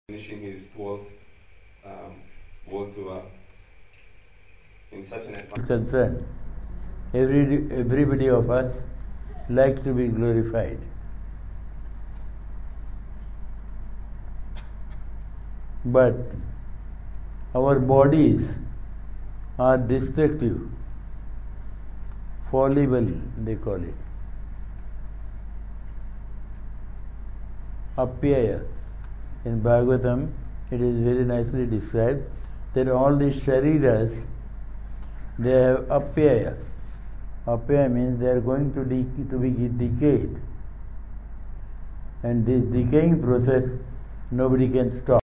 finishing his 12th World Tour in such an environment. Concerned, everybody of us like to be glorified. But our bodies are destructive, fallible, they call it. Apyaya. In Bhagavatam, it is very nicely described that all these shariras, they have apyaya. Apyaya means they are going to be decayed. And this decaying process, nobody can stop.